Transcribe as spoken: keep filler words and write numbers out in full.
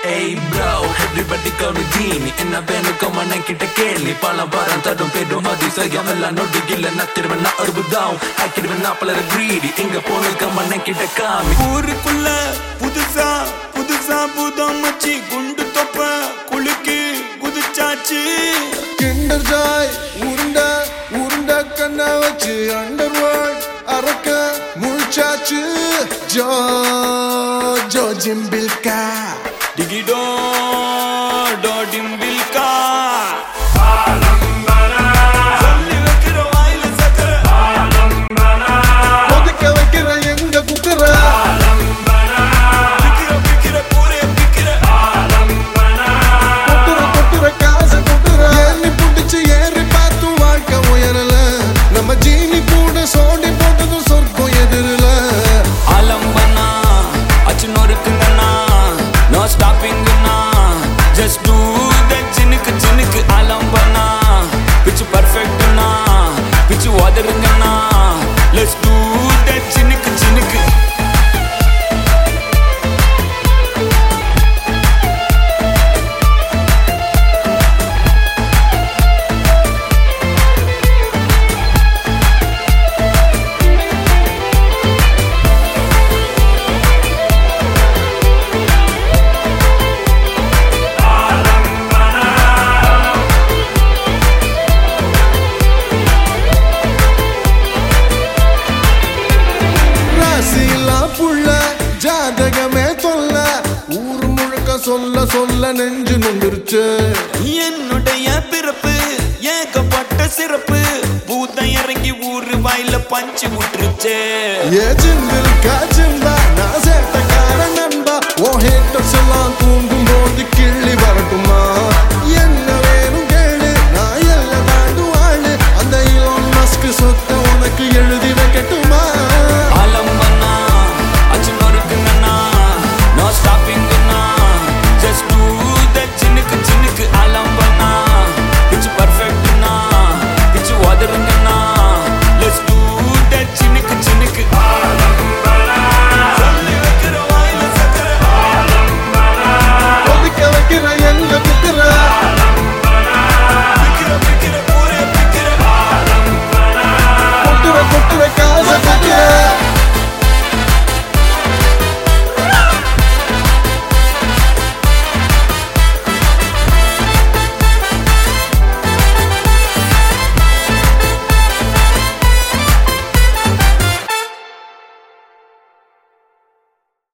Hey bro, everybody call me Genie. என்ன வேணும் கம்மன் என்கிட்ட கேள்வி. பல வாரம் தடும் பேடும் அதிசயம் எல்லாம் நொடியில் நத்திடுவேன் நான் அறுபதாம் ஆக்கிடுவேன் நான் பலர greedy. இங்க போன கம்மன் என்கிட்ட காமி. ஊருக்குள்ள புதுசா புதுசா புதம் மச்சி குண்டு தொப்ப குலுக்கி குதிச்சாச்சு. கிண்டர் ஜாய் உருண்ட உருண்ட கண்ண வச்சு அண்டர் வேர்ல்ட் அரக்க முழிச்சாச்சு. ஜோ ஜோ ஜிம்பில்கா டிகிடோ டோ டிம்பில்கா ஒதுக்க வைக்கிற எங்க குக்கர கொட்டுற கொட்டுற காசு கொட்டுற ஏறி புடிச்சு ஏறி பார்த்து வாழ்க்கை உயரல. நம்ம ஜீனி கூட சோண்டி போட்டதும் சொர்க்கம் எதிரல. ஆலம்பனா அச்சு நொறுக்குங்கண்ணா நோ ஸ்டாப்பிங்கண்ணா ஜஸ்ட் டூ தட் சினுக்கு சினுக்கு ஆலம்பனா பிச்சு பர்ஃபெக்ட்ண்ணா பிச்சு உதருங்கண்ணா லெட்ஸ் டூ தட் சினுக்கு சினுக்கு. ஜாதகமே சொல்ல ஊர் முழுக்க சொல்ல சொல்ல நெஞ்சு நொந்துருச்சு. என்னுடைய பிறப்பு ஏகப்பட்ட சிறப்பு பூதம் இறங்கி ஊரு வாயில பஞ்சு விட்டுருச்சு. ஏ ஜிம்பில் காஜிம்பா நான் சேட்டக்கார நண்பா ஓ ஹேட்டர்ஸ் எல்லாம் தூங்கு